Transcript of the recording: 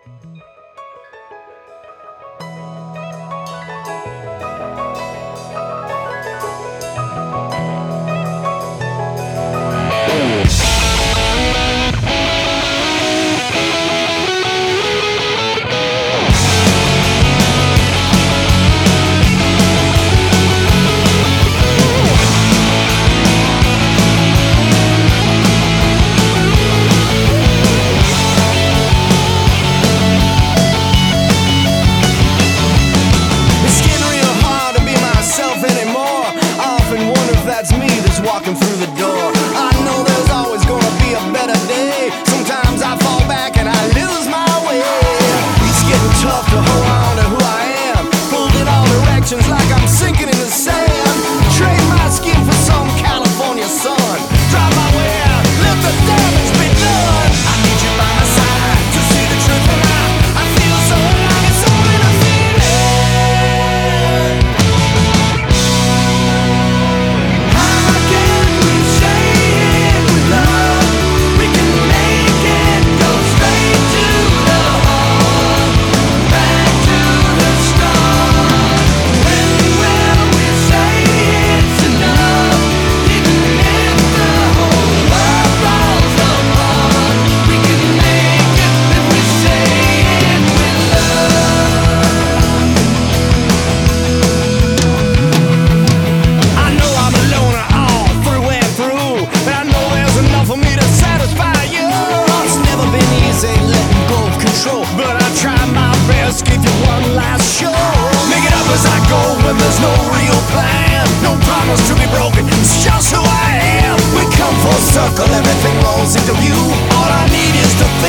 Walking through the door, I know there's always gonna be a better day. Sometimes I fall back and I lose my way. It's getting tough to hold on to who I am. Pulled in all directions like I'm sinking in the sand. Trade my skin for some California sun. Drive my way out, let the damage be done. I need you by my side to see the truth when I feel so alive. It's only the feeling. But I try my best, give you one last show. Make it up as I go when there's no real plan. No promise to be broken, it's just who I am. We come full circle, everything rolls into view. All I need is to think